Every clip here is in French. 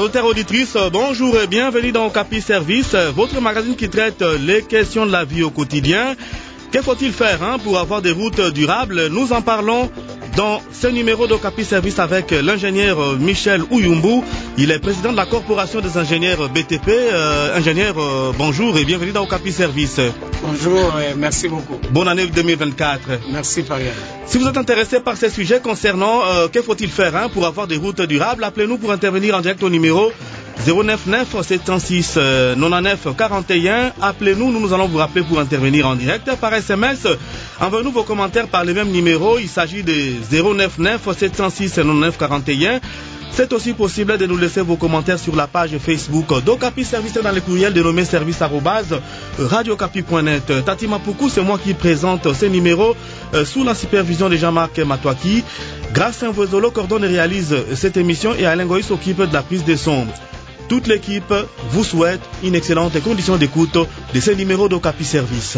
auditeurs, auditrices, bonjour et bienvenue dans Okapi Service, votre magazine qui traite les questions de la vie au quotidien. Que faut-il faire pour avoir des routes durables? Nous en parlons dans ce numéro d'Okapi Service avec l'ingénieur Michel Ouyumbu. Il est président de la Corporation des ingénieurs BTP. Ingénieur, bonjour et bienvenue dans Okapi Service. Bonjour et merci beaucoup. Bonne année 2024. Merci Fabien. Si vous êtes intéressé par ces sujets concernant que faut-il faire pour avoir des routes durables, appelez-nous pour intervenir en direct au numéro 099 76 99 41. Appelez-nous, nous allons vous rappeler pour intervenir en direct. Par SMS, envoyez-nous vos commentaires par les mêmes numéros. Il s'agit de 099 706 99 41. C'est aussi possible de nous laisser vos commentaires sur la page Facebook d'Okapi Service dans le courriel dénommé service@radiokapi.net. Tati Mapoukou, c'est moi qui présente ces numéros sous la supervision de Jean-Marc Matouaki. Grâce à Mvozolo, coordonne et réalise cette émission et Alain Goï s'occupe de la prise de son. Toute l'équipe vous souhaite une excellente condition d'écoute de ces numéros d'Okapi Service.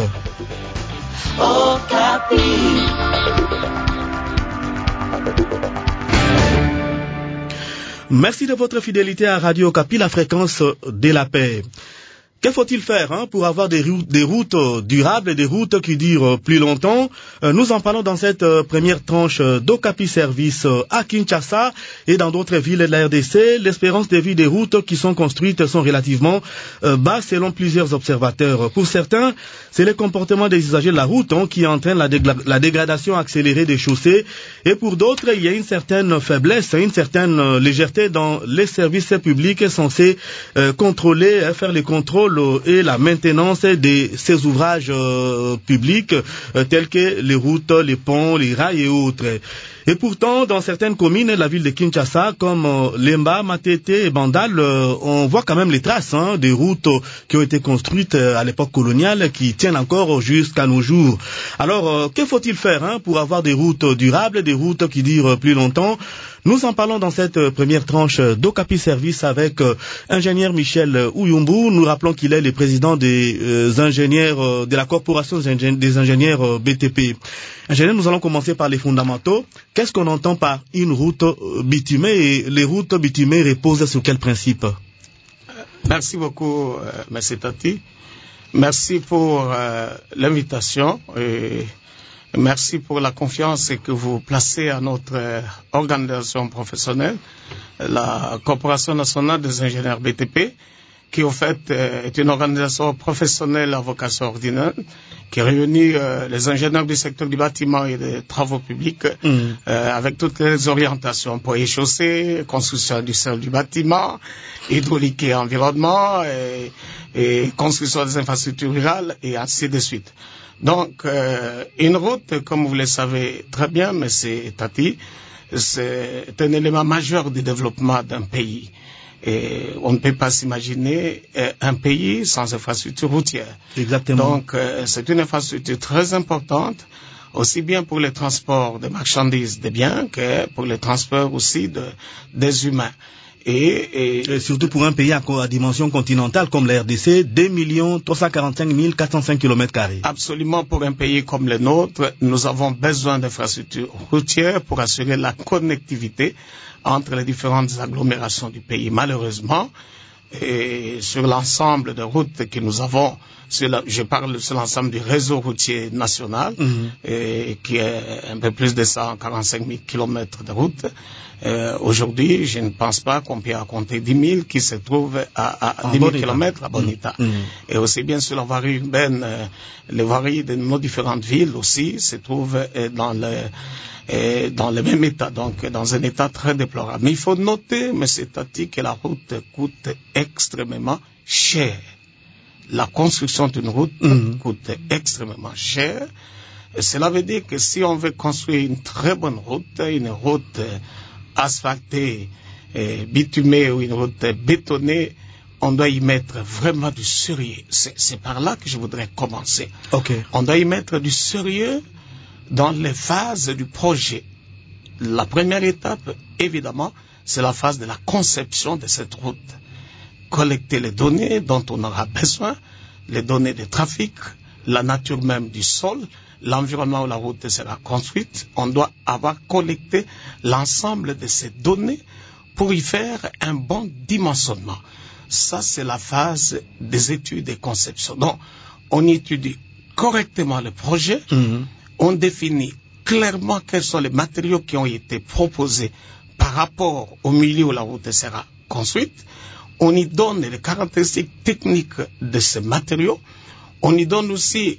Okapi. Merci de votre fidélité à Radio Okapi, la fréquence de la paix. Que faut-il faire pour avoir des routes durables et des routes qui durent plus longtemps? Nous en parlons dans cette première tranche d'Okapi Service à Kinshasa et dans d'autres villes de la RDC. L'espérance de vie des routes qui sont construites sont relativement basses selon plusieurs observateurs. Pour certains, c'est le comportement des usagers de la route qui entraîne la dégradation accélérée des chaussées. Et pour d'autres, il y a une certaine faiblesse, une certaine légèreté dans les services publics censés contrôler, faire les contrôles et la maintenance de ces ouvrages publics tels que les routes, les ponts, les rails et autres. Et pourtant, dans certaines communes, la ville de Kinshasa, comme Lemba, Matete et Bandal, on voit quand même les traces des routes qui ont été construites à l'époque coloniale, qui tiennent encore jusqu'à nos jours. Alors, que faut-il faire pour avoir des routes durables, des routes qui durent plus longtemps? Nous en parlons dans cette première tranche d'Okapi Service avec ingénieur Michel Ouyumbu. Nous rappelons qu'il est le président des ingénieurs de la Corporation des ingénieurs BTP. Ingénieur, nous allons commencer par les fondamentaux. Qu'est-ce qu'on entend par une route bitumée et les routes bitumées reposent sur quel principe? Merci beaucoup, M. Tati. Merci pour l'invitation et merci pour la confiance que vous placez à notre organisation professionnelle, la Corporation nationale des ingénieurs BTP, qui au fait est une organisation professionnelle à vocation ordinaire, qui réunit les ingénieurs du secteur du bâtiment et des travaux publics avec toutes les orientations pour les chaussées, construction du sol du bâtiment, hydraulique et environnement, et construction des infrastructures rurales, et ainsi de suite. Donc, une route, comme vous le savez très bien, mais c'est Tati, c'est un élément majeur du développement d'un pays. Et on ne peut pas s'imaginer un pays sans infrastructure routière. Exactement. Donc, c'est une infrastructure très importante, aussi bien pour le transport des marchandises, des biens, que pour le transport aussi des humains. Et surtout pour un pays à dimension continentale comme la RDC, 2 345 405 km². Absolument, pour un pays comme le nôtre, nous avons besoin d'infrastructures routières pour assurer la connectivité entre les différentes agglomérations du pays. Malheureusement, et sur l'ensemble des routes que nous avons, je parle sur l'ensemble du réseau routier national, qui est un peu plus de 145 000 kilomètres de route. Aujourd'hui, je ne pense pas qu'on puisse compter 10 000 qui se trouvent à 10 000 kilomètres à bon état. Et aussi bien sur la voirie urbaine, les voiries de nos différentes villes aussi se trouvent dans le même état, donc dans un état très déplorable. Mais il faut noter, M. Tati, que la route coûte extrêmement cher. La construction d'une route coûte extrêmement cher. Et cela veut dire que si on veut construire une très bonne route, une route asphaltée, bitumée ou une route bétonnée, on doit y mettre vraiment du sérieux. C'est par là que je voudrais commencer. Okay. On doit y mettre du sérieux dans les phases du projet. La première étape, évidemment, c'est la phase de la conception de cette route. Collecter les données dont on aura besoin, les données de trafic, la nature même du sol, l'environnement où la route sera construite. On doit avoir collecté l'ensemble de ces données pour y faire un bon dimensionnement. Ça, c'est la phase des études et conceptions. Donc, on étudie correctement le projet, on définit clairement quels sont les matériaux qui ont été proposés par rapport au milieu où la route sera construite. On y donne les caractéristiques techniques de ces matériaux. On y donne aussi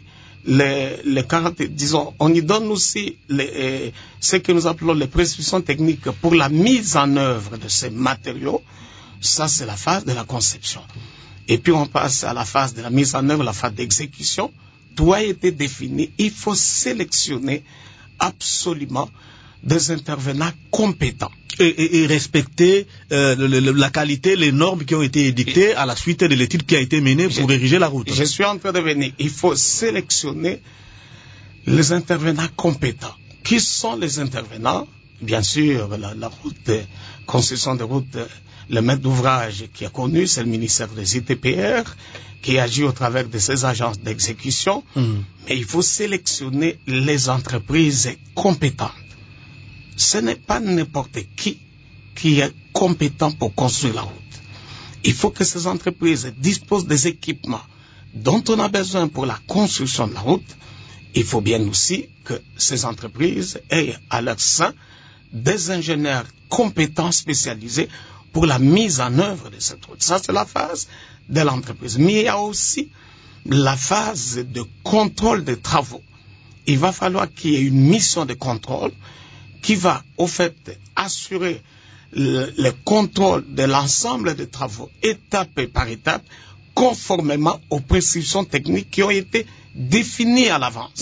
on y donne aussi ce que nous appelons les prescriptions techniques pour la mise en œuvre de ces matériaux. Ça, c'est la phase de la conception. Et puis, on passe à la phase de la mise en œuvre, la phase d'exécution. Tout a été défini. Il faut sélectionner absolument des intervenants compétents. Et respecter la qualité, les normes qui ont été édictées à la suite de l'étude qui a été menée pour ériger la route. Je suis en train de venir. Il faut sélectionner les intervenants compétents. Qui sont les intervenants? Bien sûr, la route, construction de route, le maître d'ouvrage qui est connu, c'est le ministère des ITPR, qui agit au travers de ses agences d'exécution. Mais il faut sélectionner les entreprises compétentes. Ce n'est pas n'importe qui est compétent pour construire la route. Il faut que ces entreprises disposent des équipements dont on a besoin pour la construction de la route. Il faut bien aussi que ces entreprises aient à leur sein des ingénieurs compétents spécialisés pour la mise en œuvre de cette route. Ça, c'est la phase de l'entreprise. Mais il y a aussi la phase de contrôle des travaux. Il va falloir qu'il y ait une mission de contrôle qui va, au fait, assurer le contrôle de l'ensemble des travaux, étape par étape, conformément aux prescriptions techniques qui ont été définies à l'avance.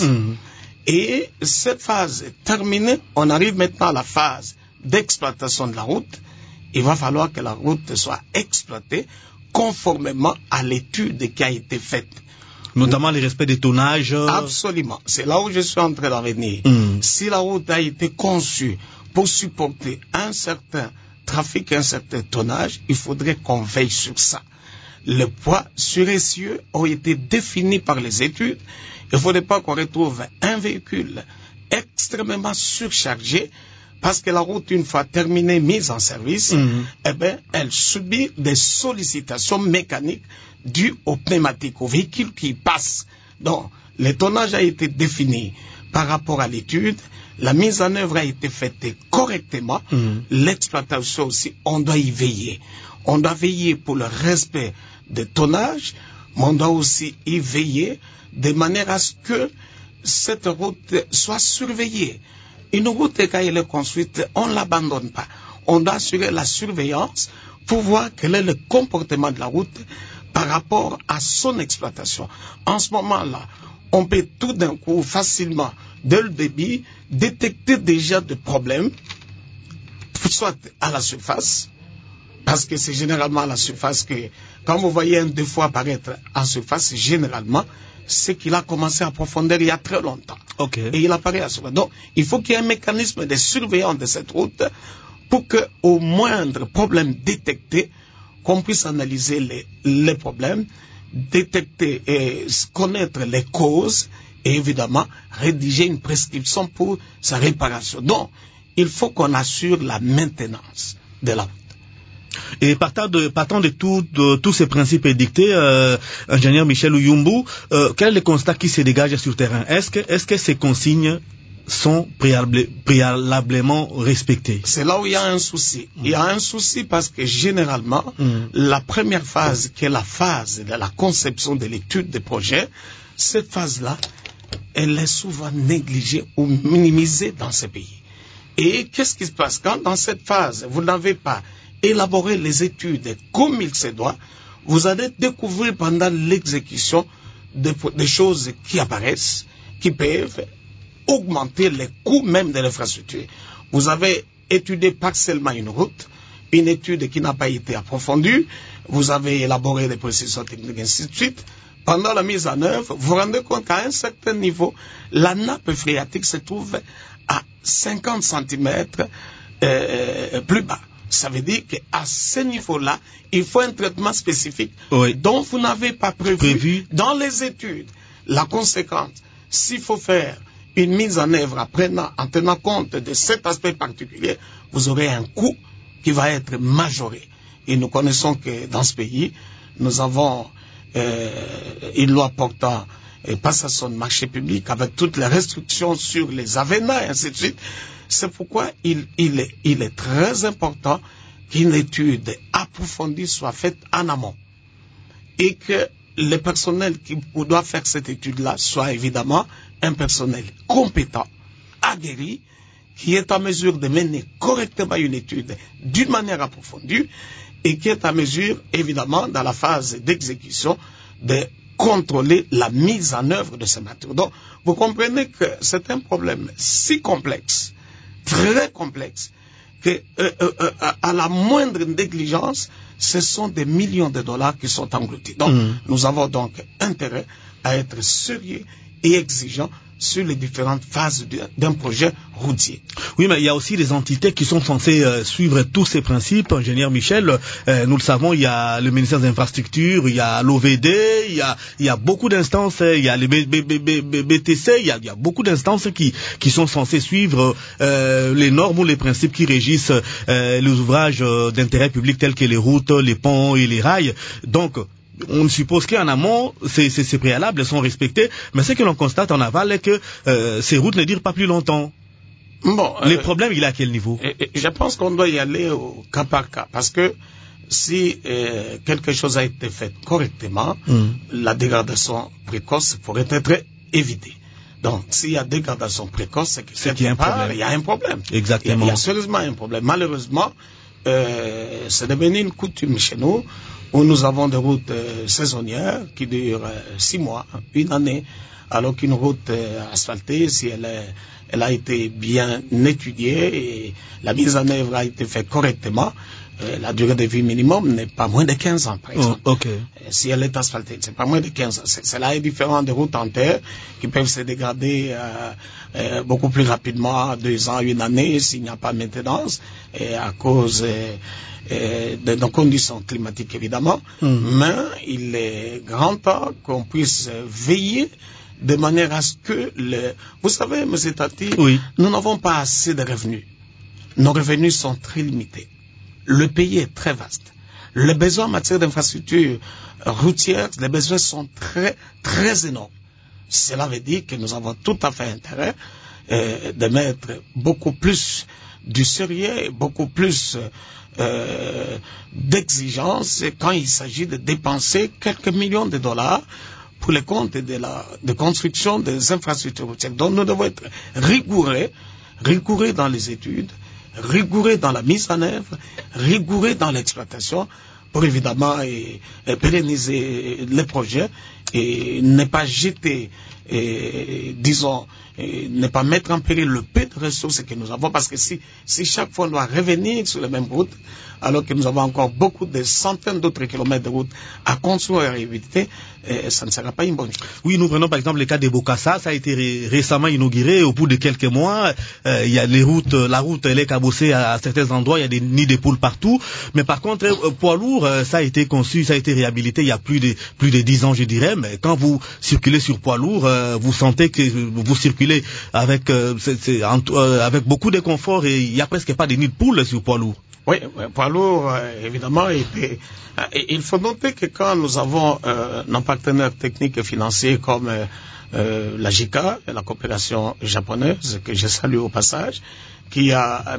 Et cette phase terminée, on arrive maintenant à la phase d'exploitation de la route. Il va falloir que la route soit exploitée conformément à l'étude qui a été faite. Notamment le respect des tonnages. Absolument. C'est là où je suis en train d'en venir. Si la route a été conçue pour supporter un certain trafic, un certain tonnage, il faudrait qu'on veille sur ça. Le poids sur essieu ont été définis par les études. Il ne faudrait pas qu'on retrouve un véhicule extrêmement surchargé parce que la route, une fois terminée, mise en service, elle subit des sollicitations mécaniques dues aux pneumatiques, aux véhicules qui passent. Donc, le tonnage a été défini par rapport à l'étude, la mise en œuvre a été faite correctement, l'exploitation aussi, on doit y veiller. On doit veiller pour le respect des tonnages, mais on doit aussi y veiller de manière à ce que cette route soit surveillée. Une route, quand elle est construite, on ne l'abandonne pas. On doit assurer la surveillance pour voir quel est le comportement de la route par rapport à son exploitation. En ce moment-là, on peut tout d'un coup, facilement, dès le début, détecter déjà des problèmes, soit à la surface, parce que c'est généralement à la surface que, quand vous voyez un défaut apparaître en surface, généralement, c'est qu'il a commencé à profondeur il y a très longtemps. Et il apparaît à surface. Donc, il faut qu'il y ait un mécanisme de surveillance de cette route pour qu'au moindre problème détecté, qu'on puisse analyser les problèmes, détecter et connaître les causes et évidemment rédiger une prescription pour sa réparation. Donc, il faut qu'on assure la maintenance de la route. Et partant de tous ces principes édictés, ingénieur Michel Ouyumbu, quel est le constat qui se dégage sur terrain? Est-ce que ces consignes sont préalablement respectées? C'est là où il y a un souci. Il y a un souci parce que généralement, la première phase, qui est la phase de la conception de l'étude des projets, cette phase-là, elle est souvent négligée ou minimisée dans ces pays. Et qu'est-ce qui se passe? Quand dans cette phase, vous n'avez pas élaboré les études comme il se doit, vous allez découvrir pendant l'exécution des choses qui apparaissent, qui peuvent augmenter les coûts même de l'infrastructure. Vous avez étudié partiellement une route, une étude qui n'a pas été approfondie, vous avez élaboré des processus techniques, ainsi de suite. Pendant la mise en œuvre, vous vous rendez compte qu'à un certain niveau, la nappe phréatique se trouve à 50 cm plus bas. Ça veut dire qu'à ce niveau-là, il faut un traitement spécifique dont vous n'avez pas prévu dans les études. La conséquence, s'il faut faire une mise en œuvre en tenant compte de cet aspect particulier, vous aurez un coût qui va être majoré. Et nous connaissons que dans ce pays, nous avons une loi portant passation de marché public avec toutes les restrictions sur les avénements et ainsi de suite. C'est pourquoi il est très important qu'une étude approfondie soit faite en amont et que le personnel qui doit faire cette étude-là soit évidemment un personnel compétent, aguerri, qui est en mesure de mener correctement une étude d'une manière approfondie et qui est en mesure, évidemment, dans la phase d'exécution, de contrôler la mise en œuvre de ces matériaux. Donc, vous comprenez que c'est un problème si complexe, très complexe, que à la moindre négligence, ce sont des millions de dollars qui sont engloutis. Donc, nous avons donc intérêt à être sérieux et exigeants sur les différentes phases d'un projet routier. Oui, mais il y a aussi des entités qui sont censées suivre tous ces principes. Ingénieur Michel, nous le savons, il y a le ministère des Infrastructures, il y a l'OVD, il y a beaucoup d'instances, il y a les BTC, il y a beaucoup d'instances qui sont censées suivre les normes ou les principes qui régissent les ouvrages d'intérêt public tels que les routes, les ponts et les rails. Donc, on suppose qu'en amont, ces préalables sont respectés, mais ce que l'on constate en aval est que ces routes ne durent pas plus longtemps. Bon, les problèmes, il est à quel niveau? Je pense qu'on doit y aller au cas par cas, parce que si quelque chose a été fait correctement, la dégradation précoce pourrait être évitée. Donc, s'il y a dégradation précoce, c'est que quelque part, il y a un problème. Exactement. Il y a sérieusement un problème. Malheureusement, c'est devenu une coutume chez nous, où nous avons des routes saisonnières qui durent 6 mois, une année, alors qu'une route asphaltée, si elle a été bien étudiée et la mise en œuvre a été faite correctement, la durée de vie minimum n'est pas moins de 15 ans, par exemple. Si elle est asphaltée, c'est pas moins de 15 ans. Cela est différent des routes en terre qui peuvent se dégrader beaucoup plus rapidement, 2 ans, une année, s'il n'y a pas de maintenance, et à cause de nos conditions climatiques, évidemment. Mais il est grand temps qu'on puisse veiller de manière à ce que vous savez, M. Tati, nous n'avons pas assez de revenus. Nos revenus sont très limités. Le pays est très vaste. Les besoins en matière d'infrastructures routières, les besoins sont très, très énormes. Cela veut dire que nous avons tout à fait intérêt de mettre beaucoup plus du sérieux, beaucoup plus d'exigence quand il s'agit de dépenser quelques millions de dollars pour le compte de construction des infrastructures routières. Donc nous devons être rigoureux dans les études, rigoureux dans la mise en œuvre, rigoureux dans l'exploitation pour évidemment pérenniser les projets et ne pas jeter, disons, ne pas mettre en péril le peu de ressources que nous avons, parce que si chaque fois on doit revenir sur les mêmes routes, alors que nous avons encore beaucoup de centaines d'autres kilomètres de routes à construire et à éviter, ça ne sera pas une bonne chose. Oui, nous prenons par exemple le cas de Bokassa, ça a été récemment inauguré, au bout de quelques mois, il y a la route elle est cabossée à certains endroits, il y a des nids de poules partout, mais par contre, poids lourd, ça a été conçu, ça a été réhabilité il y a plus de 10 ans, je dirais, mais quand vous circulez sur poids lourd, vous sentez que vous circulez avec beaucoup de confort et il n'y a presque pas de nids de poules sur poids lourd. Oui, poids lourd, évidemment, il faut noter que quand nous avons nos partenaires techniques et financiers comme la JICA, la coopération japonaise, que je salue au passage, qui a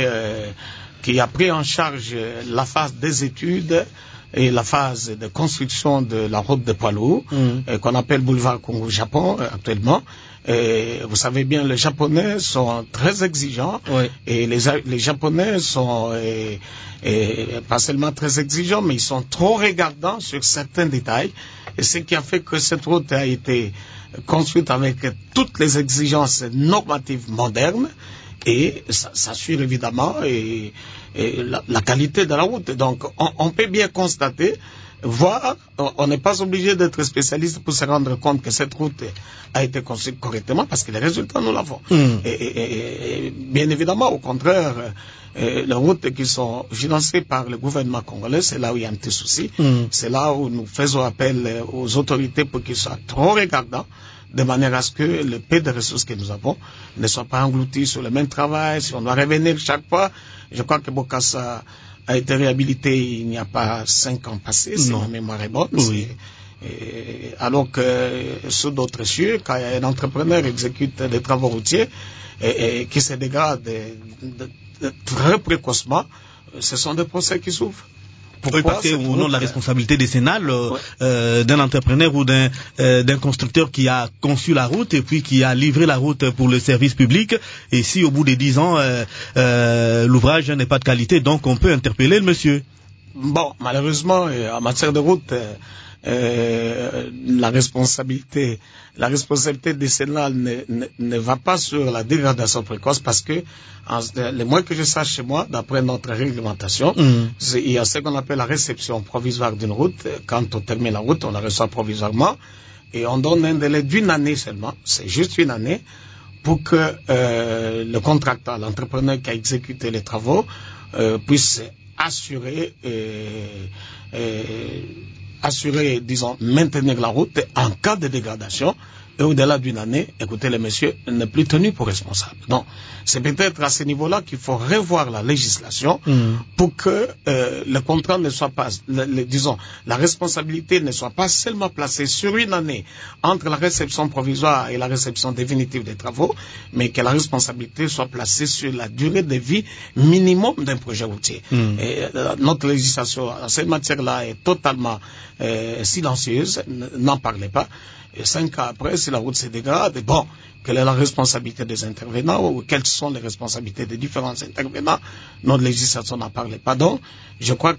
pris en charge la phase des études et la phase de construction de la route de poids lourd, qu'on appelle boulevard Congo-Japon actuellement. Et vous savez bien, les Japonais sont très exigeants, et les Japonais sont pas seulement très exigeants, mais ils sont trop regardants sur certains détails, et ce qui a fait que cette route a été construite avec toutes les exigences normatives modernes, et ça assure évidemment la qualité de la route. Donc on peut bien constater, voir, on n'est pas obligé d'être spécialiste pour se rendre compte que cette route a été construite correctement, parce que les résultats, nous l'avons. Et bien évidemment, au contraire, les routes qui sont financées par le gouvernement congolais, c'est là où il y a un petit souci. C'est là où nous faisons appel aux autorités pour qu'ils soient trop regardants de manière à ce que le peu de ressources que nous avons ne soit pas englouti sur le même travail. Si on doit revenir chaque fois, je crois que Bokassa a été réhabilité il n'y a pas 5 ans passés, si ma mémoire est bonne. Oui. Alors que sur d'autres cieux, quand un entrepreneur exécute des travaux routiers et qui se dégrade très précocement, ce sont des procès qui s'ouvrent. Oui, parce que au nom de la responsabilité décennale d'un entrepreneur ou d'un constructeur qui a conçu la route et puis qui a livré la route pour le service public, et si au bout de 10 ans l'ouvrage n'est pas de qualité, donc on peut interpeller le monsieur. Bon, malheureusement, en matière de route, la responsabilité décennale ne va pas sur la dégradation précoce, parce que le moins que je sache chez moi, d'après notre réglementation, il y a ce qu'on appelle la réception provisoire d'une route. Quand on termine la route, on la reçoit provisoirement et on donne un délai d'1 année seulement, c'est juste 1 année, pour que le contracteur, l'entrepreneur qui a exécuté les travaux, puisse assurer, disons, maintenir la route en cas de dégradation. Et au-delà d'1 année, écoutez, le monsieur n'est plus tenu pour responsable. Donc, c'est peut-être à ce niveau-là qu'il faut revoir la législation pour que le contrat ne soit pas, disons, la responsabilité ne soit pas seulement placée sur 1 année entre la réception provisoire et la réception définitive des travaux, mais que la responsabilité soit placée sur la durée de vie minimum d'un projet routier. Et notre législation en cette matière-là est totalement silencieuse, n'en parlez pas. Et 5 ans après, si la route se dégrade, bon, quelle est la responsabilité des intervenants ou quelles sont les responsabilités des différents intervenants? Notre législation n'en parle pas. Donc, je crois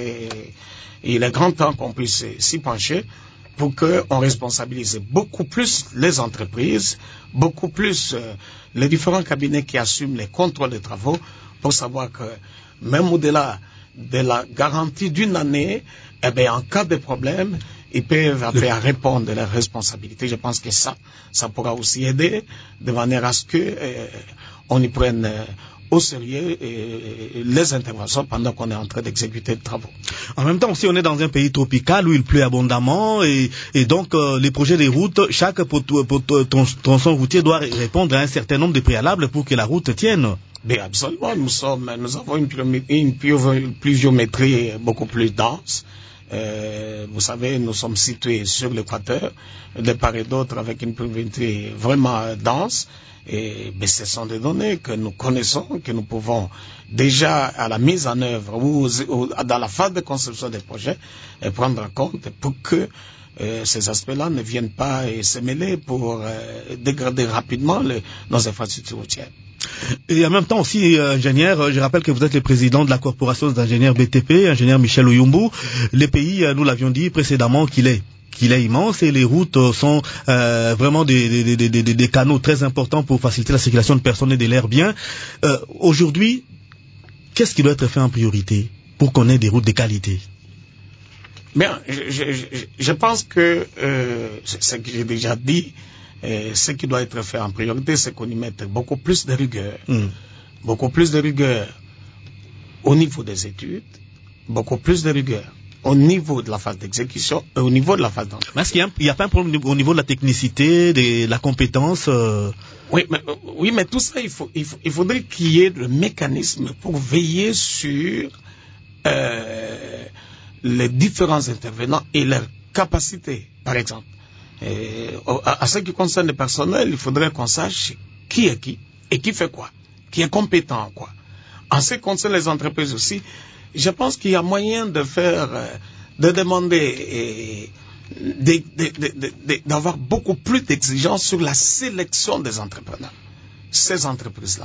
qu'il est grand temps qu'on puisse s'y pencher pour qu'on responsabilise beaucoup plus les entreprises, beaucoup plus les différents cabinets qui assument les contrôles des travaux, pour savoir que même au-delà de la garantie d'1 année, eh bien, en cas de problème, ils peuvent appeler à répondre de leurs responsabilités. Je pense que ça pourra aussi aider de manière à ce que on y prenne au sérieux les interventions pendant qu'on est en train d'exécuter le travaux. En même temps, si on est dans un pays tropical où il pleut abondamment et donc les projets des routes, chaque tronçon routier doit répondre à un certain nombre de préalables pour que la route tienne. Bien, absolument. Nous avons une pluviométrie beaucoup plus dense. Vous savez, nous sommes situés sur l'équateur, de part et d'autre, avec une pluviométrie vraiment dense. Et ce sont des données que nous connaissons, que nous pouvons déjà à la mise en œuvre ou dans la phase de conception des projets prendre en compte pour que ces aspects-là ne viennent pas se mêler pour dégrader rapidement nos infrastructures routières. Et en même temps aussi, ingénieur, je rappelle que vous êtes le président de la corporation d'ingénieurs BTP, ingénieur Michel Oyumbu. Le pays, nous l'avions dit précédemment qu'il est immense et les routes sont vraiment des canaux très importants pour faciliter la circulation de personnes et de l'air bien. Aujourd'hui, qu'est-ce qui doit être fait en priorité pour qu'on ait des routes de qualité? Bien, je pense que ce que j'ai déjà dit, ce qui doit être fait en priorité, c'est qu'on y mette beaucoup plus de rigueur. Beaucoup plus de rigueur au niveau des études, beaucoup plus de rigueur au niveau de la phase d'exécution et au niveau de la phase d'entreprise. Mais est-ce qu'il n'y a pas un problème au niveau de la technicité, de la compétence Oui, mais tout ça, il faudrait qu'il y ait le mécanisme pour veiller sur les différents intervenants et leurs capacités, par exemple. À ce qui concerne le personnel, il faudrait qu'on sache qui est qui et qui fait quoi, qui est compétent en quoi. En ce qui concerne les entreprises aussi, je pense qu'il y a moyen de demander d'avoir beaucoup plus d'exigences sur la sélection des entrepreneurs. Ces entreprises-là,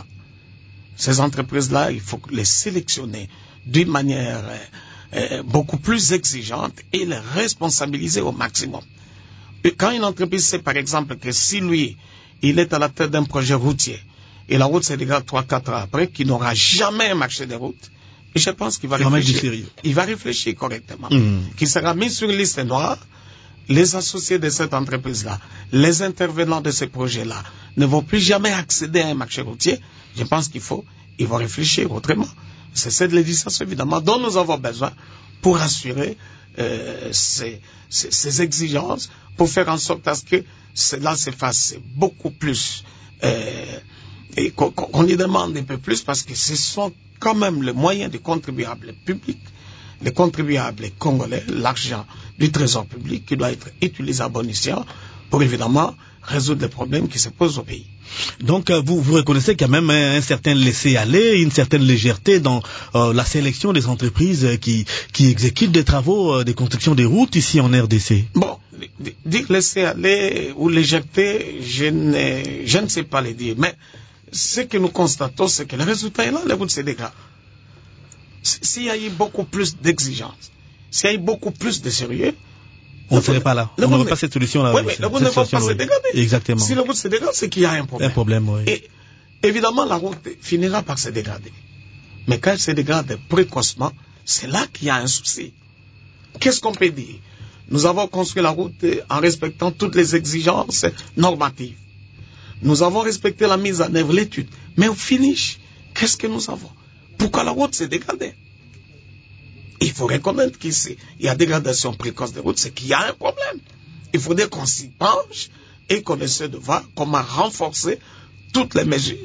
il faut les sélectionner d'une manière beaucoup plus exigeante et les responsabiliser au maximum. Et quand une entreprise sait par exemple que si lui, il est à la tête d'un projet routier et la route se dégrade 3-4 ans après, qu'il n'aura jamais marché de route, et je pense qu'il va réfléchir. Il va réfléchir correctement. Qu'il sera mis sur une liste noire. Les associés de cette entreprise-là, les intervenants de ces projets-là, ne vont plus jamais accéder à un marché routier. Je pense ils vont réfléchir autrement. C'est cette législation, évidemment, dont nous avons besoin pour assurer ces exigences pour faire en sorte à ce que cela se fasse beaucoup plus et qu'on y demande un peu plus, parce que ce sont quand même les moyens des contribuables publics, les contribuables congolais, l'argent du trésor public qui doit être utilisé à bon escient pour évidemment résoudre les problèmes qui se posent au pays. Donc vous reconnaissez qu'il y a même un certain laisser-aller, une certaine légèreté dans la sélection des entreprises qui exécutent des travaux de construction des routes ici en RDC. Bon, dire laisser-aller ou légèreté, je ne sais pas le dire, mais ce que nous constatons, c'est que le résultat est là, les routes se dégradent. S'il y a eu beaucoup plus d'exigences, s'il y a eu beaucoup plus de sérieux, on ne serait pas là. On n'aurait pas cette solution-là. Oui, mais la route ne va pas se dégrader. Exactement. Si la route se dégrade, c'est qu'il y a un problème. Un problème, oui. Et évidemment, la route finira par se dégrader. Mais quand elle se dégrade précocement, c'est là qu'il y a un souci. Qu'est-ce qu'on peut dire? Nous avons construit la route en respectant toutes les exigences normatives. Nous avons respecté la mise en œuvre, l'étude. Mais au finish, qu'est-ce que nous avons? Pourquoi la route s'est dégradée? Il faut reconnaître qu'il y a dégradation précoce des routes, c'est qu'il y a un problème. Il faudrait qu'on s'y penche et qu'on essaie de voir comment renforcer toutes les mesures,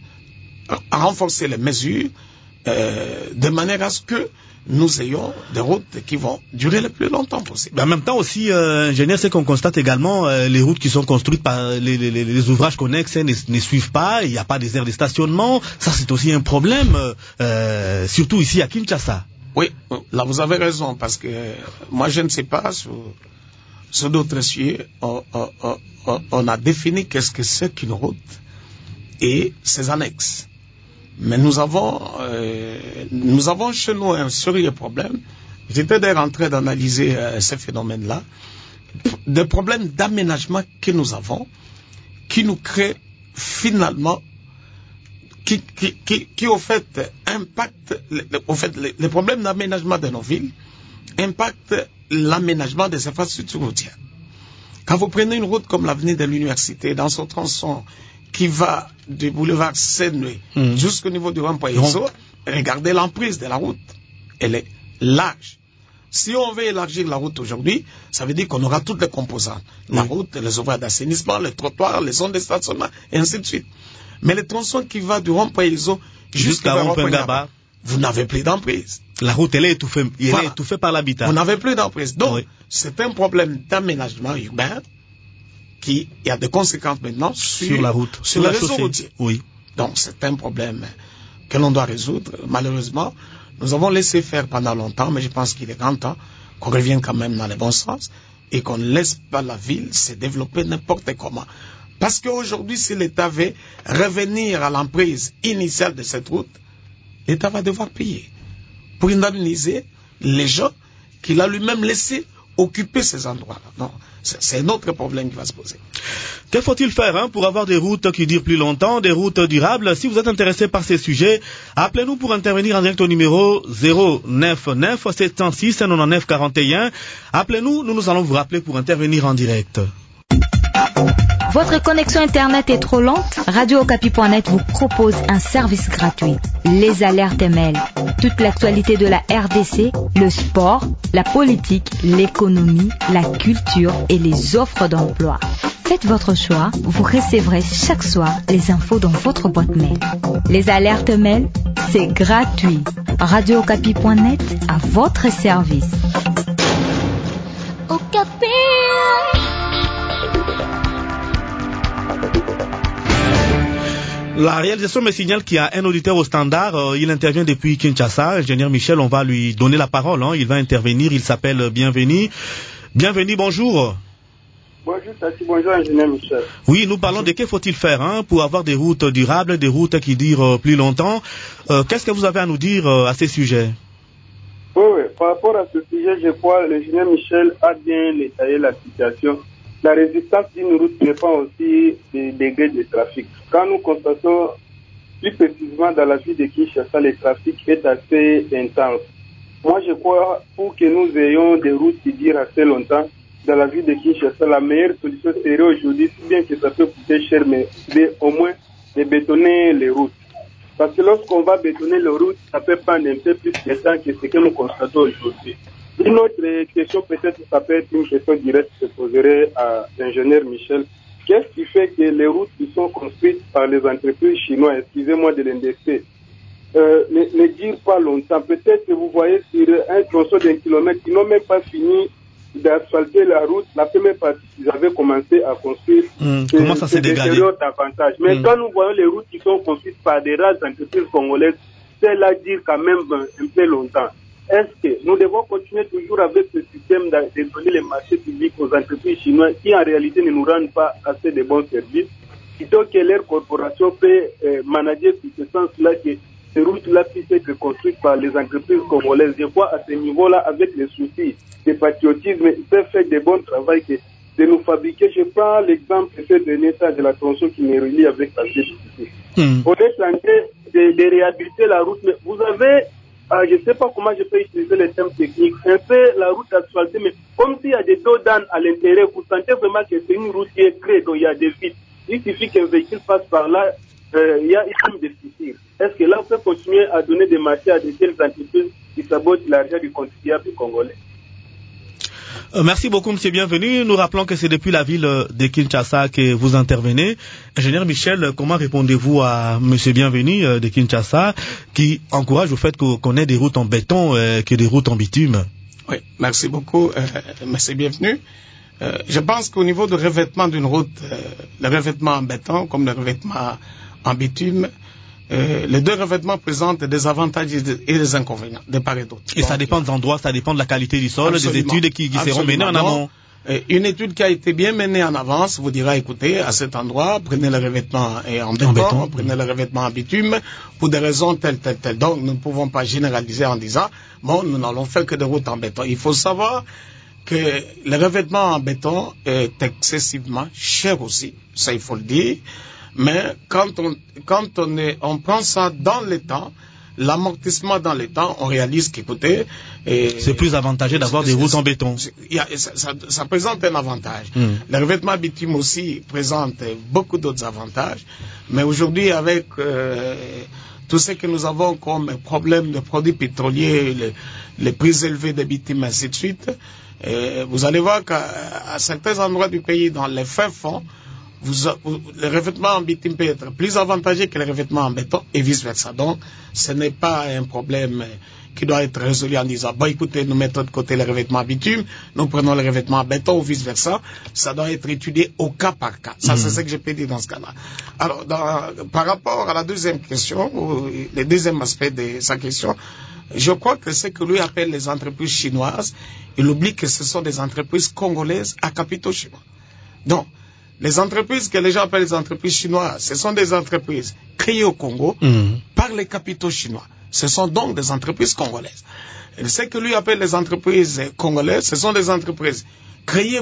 de manière à ce que nous ayons des routes qui vont durer le plus longtemps possible. En même temps aussi, ingénieur, c'est qu'on constate également les routes qui sont construites par les ouvrages connexes ne suivent pas, il n'y a pas des aires de stationnement. Ça, c'est aussi un problème, surtout ici à Kinshasa. Oui, là vous avez raison, parce que moi je ne sais pas, sur d'autres sujets, on a défini qu'est-ce que c'est qu'une route et ses annexes. Mais nous avons chez nous un sérieux problème. J'étais d'ailleurs en train d'analyser ces phénomènes-là, des problèmes d'aménagement que nous avons, qui nous créent finalement, qui au fait impactent, les problèmes d'aménagement de nos villes impactent l'aménagement des infrastructures routières. Quand vous prenez une route comme l'avenue de l'université, dans son tronçon qui va du boulevard Seine jusqu'au niveau du rond-point Iso, regardez l'emprise de la route. Elle est large. Si on veut élargir la route aujourd'hui, ça veut dire qu'on aura toutes les composantes. La route, les ouvrages d'assainissement, les trottoirs, les zones de stationnement, et ainsi de suite. Mais le tronçon qui va du rond-point Iso jusqu'à rond-point Gaba, vous n'avez plus d'emprise. La route, elle est étouffée, est étouffée par l'habitat. Vous n'avez plus d'emprise. Donc, c'est un problème d'aménagement urbain qui a des conséquences maintenant sur la route, sur le réseau routier. Oui. Donc, c'est un problème que l'on doit résoudre. Malheureusement, nous avons laissé faire pendant longtemps, mais je pense qu'il est grand temps qu'on revienne quand même dans le bon sens et qu'on ne laisse pas la ville se développer n'importe comment. Parce qu'aujourd'hui, si l'État veut revenir à l'emprise initiale de cette route, l'État va devoir payer pour indemniser les gens qu'il a lui-même laissés occuper ces endroits-là. Non, c'est un autre problème qui va se poser. Que faut-il faire pour avoir des routes qui durent plus longtemps, des routes durables? Si vous êtes intéressé par ces sujets, appelez-nous pour intervenir en direct au numéro 099 706 99 41. Appelez-nous, nous allons vous rappeler pour intervenir en direct. Votre connexion Internet est trop lente? Radio-Okapi.net vous propose un service gratuit. Les alertes mail. Toute l'actualité de la RDC, le sport, la politique, l'économie, la culture et les offres d'emploi. Faites votre choix, vous recevrez chaque soir les infos dans votre boîte mail. Les alertes mail, c'est gratuit. Radio-Okapi.net à votre service. Okapi. La réalisation me signale qu'il y a un auditeur au standard, il intervient depuis Kinshasa. Ingénieur Michel, on va lui donner la parole, il va intervenir, il s'appelle Bienvenu. Bienvenu, bonjour. Bonjour Tati, bonjour ingénieur Michel. Oui, nous parlons de que faut-il faire pour avoir des routes durables, des routes qui durent plus longtemps. Qu'est-ce que vous avez à nous dire à ces sujets? Oui, par rapport à ce sujet, je crois que l'ingénieur Michel a bien détaillé la situation. La résistance d'une route dépend aussi des degrés de trafic. Quand nous constatons plus précisément dans la ville de Kinshasa, le trafic est assez intense. Moi, je crois pour que nous ayons des routes qui durent assez longtemps dans la ville de Kinshasa, la meilleure solution serait aujourd'hui, si bien que ça peut coûter cher, mais au moins de bétonner les routes. Parce que lorsqu'on va bétonner les routes, ça peut prendre un peu plus de temps que ce que nous constatons aujourd'hui. Une autre question, peut-être ça peut être une question directe que je poserai à l'ingénieur Michel. Qu'est-ce qui fait que les routes qui sont construites par les entreprises chinoises, excusez-moi de l'indexer, ne durent pas longtemps? Peut-être que vous voyez sur un tronçon d'un kilomètre, ils n'ont même pas fini d'asphalter la route. La première partie, ils avaient commencé à construire. Comment ça s'est dégradé? Davantage. Mais quand nous voyons les routes qui sont construites par des rares entreprises congolaises, celles-là durent quand même un peu longtemps. Est-ce que nous devons continuer toujours avec ce système de donner les marchés publics aux entreprises chinoises qui en réalité ne nous rendent pas assez de bons services, plutôt que leur corporation peut manager sur ce sens-là, que ces routes-là puissent être construites par les entreprises congolaises? Je crois à ce niveau-là, avec les soucis de patriotisme, ils peuvent faire de bons travail que de nous fabriquer. Je prends l'exemple de ce dernier temps de la tronçon qui me relie avec la CDC. On est en train de réhabiliter la route, mais vous avez, je ne sais pas comment je peux utiliser les termes techniques, un peu la route asphaltée, mais comme s'il y a des dos d'âne à l'intérieur, vous sentez vraiment que c'est une route qui est crée, donc il y a des vides. Il suffit qu'un véhicule passe par là, il y a une des fissures. Est-ce que là, on peut continuer à donner des marchés à de telles entreprises qui sabotent l'argent du contribuable congolais? Merci beaucoup, monsieur Bienvenu. Nous rappelons que c'est depuis la ville de Kinshasa que vous intervenez. Ingénieur Michel, comment répondez-vous à monsieur Bienvenu de Kinshasa qui encourage au fait qu'on ait des routes en béton que des routes en bitume? Oui, merci beaucoup, monsieur Bienvenu. Je pense qu'au niveau du revêtement d'une route, le revêtement en béton comme le revêtement en bitume, les deux revêtements présentent des avantages et des inconvénients de part et d'autre. Et donc, ça dépend des endroits, ça dépend de la qualité du sol, des études qui seront menées en amont. Une étude qui a été bien menée en avance vous dira, écoutez, à cet endroit, prenez le revêtement en béton, prenez le revêtement en bitume, pour des raisons telles. Donc, nous ne pouvons pas généraliser en disant, bon, nous n'allons faire que des routes en béton. Il faut savoir que le revêtement en béton est excessivement cher aussi, ça il faut le dire. Mais quand on prend ça dans le temps, l'amortissement dans le temps, on réalise qu'écoutez... c'est plus avantageux d'avoir des routes en béton. Ça présente un avantage. Le revêtement bitume aussi présente beaucoup d'autres avantages. Mais aujourd'hui, avec tout ce que nous avons comme problème de produits pétroliers, les prix élevés des bitumes, ainsi de suite, vous allez voir qu'à certains endroits du pays, dans les fins fonds, le revêtement en bitume peut être plus avantageux que le revêtement en béton et vice-versa. Donc, ce n'est pas un problème qui doit être résolu en disant, bon, écoutez, nous mettons de côté le revêtement en bitume, nous prenons le revêtement en béton ou vice-versa. Ça doit être étudié au cas par cas. Ça, c'est ce que je peux dire dans ce cas-là. Alors, par rapport à la deuxième question, ou le deuxième aspect de sa question, je crois que ce que lui appelle les entreprises chinoises, il oublie que ce sont des entreprises congolaises à capitaux chinois. Donc, les entreprises que les gens appellent les entreprises chinoises, ce sont des entreprises créées au Congo par les capitaux chinois. Ce sont donc des entreprises congolaises. Et ce que lui appelle les entreprises congolaises, ce sont des entreprises créées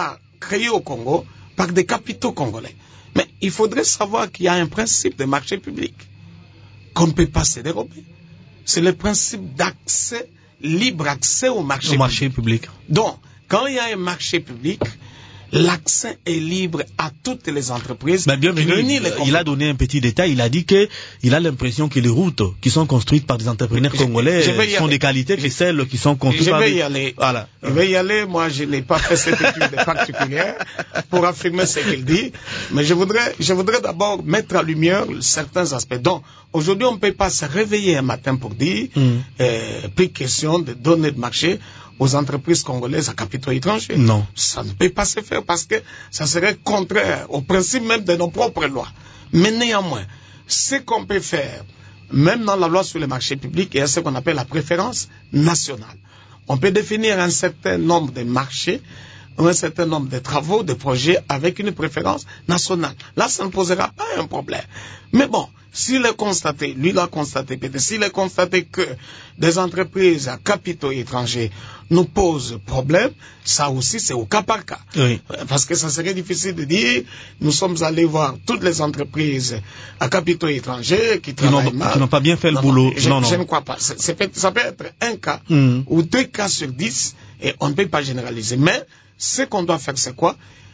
au Congo par des capitaux congolais. Mais il faudrait savoir qu'il y a un principe de marché public qu'on ne peut pas se dérober. C'est le principe d'accès, libre accès au marché public. Donc, quand il y a un marché public, l'accès est libre à toutes les entreprises. Il a donné un petit détail. Il a dit que il a l'impression que les routes qui sont construites par des entrepreneurs congolais sont des qualités que celles qui sont construites par des... Je vais y aller. Moi, je n'ai pas fait cette étude particulière pour affirmer ce qu'il dit. Mais je voudrais d'abord mettre en lumière certains aspects. Donc, aujourd'hui, on ne peut pas se réveiller un matin pour dire plus question de donner de marché aux entreprises congolaises à capitaux étrangers. Non. Ça ne peut pas se faire parce que ça serait contraire au principe même de nos propres lois. Mais néanmoins, ce qu'on peut faire, même dans la loi sur les marchés publics, il y a ce qu'on appelle la préférence nationale. On peut définir un certain nombre de marchés, un certain nombre de travaux, de projets avec une préférence nationale. Là, ça ne posera pas un problème. Mais bon, s'il est constaté, lui l'a constaté peut-être, s'il est constaté que des entreprises à capitaux étrangers nous posent problème, ça aussi c'est au cas par cas. Oui. Parce que ça serait difficile de dire, nous sommes allés voir toutes les entreprises à capitaux étrangers qui n'ont pas bien fait le boulot. Je ne crois pas. Ça peut être un cas ou 2 cas sur 10 et on ne peut pas généraliser. Mais ce qu'on doit faire, c'est quoi?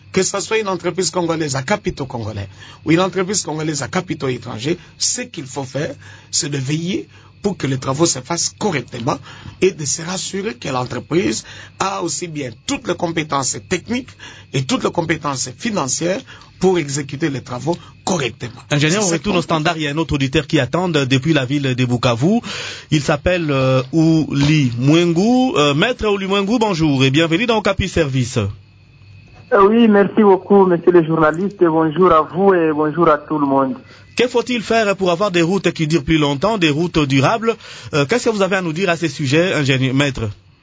que ce soit une entreprise congolaise à capitaux congolais ou une entreprise congolaise à capitaux étrangers, ce qu'il faut faire, c'est de veiller pour que les travaux se fassent correctement et de se rassurer que l'entreprise a aussi bien toutes les compétences techniques et toutes les compétences financières pour exécuter les travaux correctement. Ingénieur, on retourne au standard. Il y a un autre auditeur qui attend depuis la ville de Bukavu. Il s'appelle Ouli Mwengu. Maître Ouli Mwengu, bonjour et bienvenue dans Okapi Service. Oui, merci beaucoup, monsieur le journaliste. Bonjour à vous et bonjour à tout le monde. Que faut-il faire pour avoir des routes qui durent plus longtemps, des routes durables? Qu'est-ce que vous avez à nous dire à ces sujets, ingénieur, maître?